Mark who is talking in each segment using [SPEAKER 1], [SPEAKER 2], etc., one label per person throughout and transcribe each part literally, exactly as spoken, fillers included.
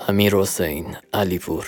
[SPEAKER 1] امیرحسین علیپور.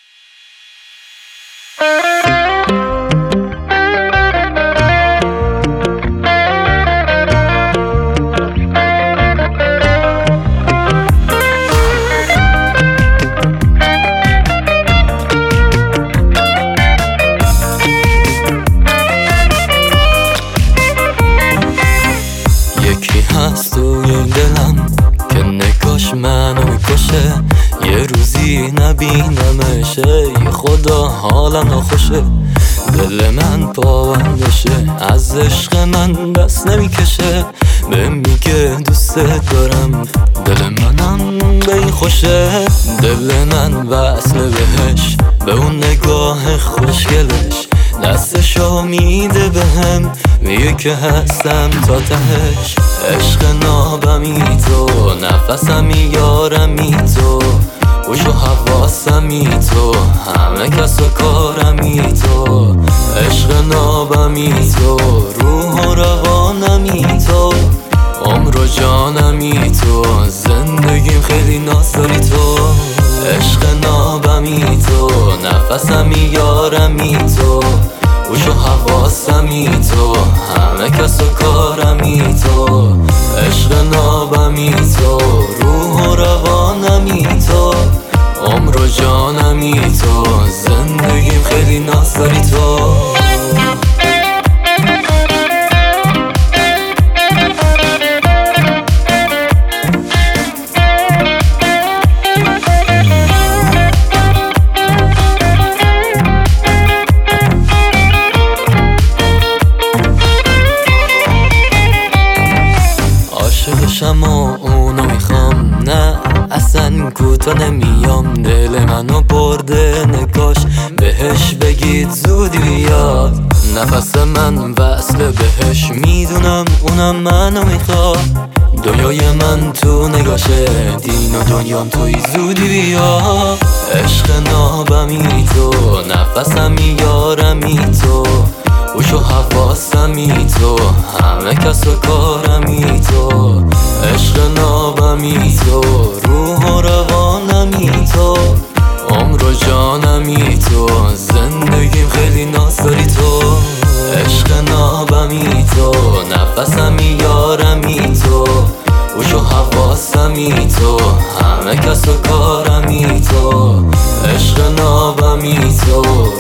[SPEAKER 2] یکی هست توی دلم که نگاش منو میکشه، یه روزی نبینمش ای خدا حالم ناخوشه. دل من پابندشه از عشق من دست نمیکشه، به میگه دوست دارم دل منم به این خوشه. دل من وصل بهش به اون نگاه خوشگلش، دستشو میده بهم میگه که هستم تا تهش. عشق نابمی تو، نفسمی یارمی تو، خوش و حواسمی تو، همه کس و کارمی تو. عشق نابمی تو، روح و روانمی تو، عمر و جانمی تو، زندگیم خیلی ناز داری تو. عشق نابمی تو، نفسمی یارمی تو، خوش و حواسمی تو، همه کس و کارمی تو. عشق نابمی تو، روح و روانمی تو، عمر و جانمی تو، زندگیم خیلی ناز داری تو. عاشقشم و اونو میخوام، نه اصلا کوتا نمیام. دل منو برده نگاش، بهش بگید زودی بیاد. نفس من وصل بهش، میدونم اونم منو میخواد. دنیای من تو نگاشه، دین و دنیام توی زودی بیا. عشق نابمی تو، نفسمی یارمی تو، خوش و حواسمی تو، همه کس و کارمی تو. عشق نابمی تو، روح و روانمی تو، عمر و جانمی تو، زندگیم خیلی ناز داری تو. عشق نابمی تو، نفسمی یارمی تو، خوش و حواسمی تو، همه کس و کارمی تو. عشق نابمی تو،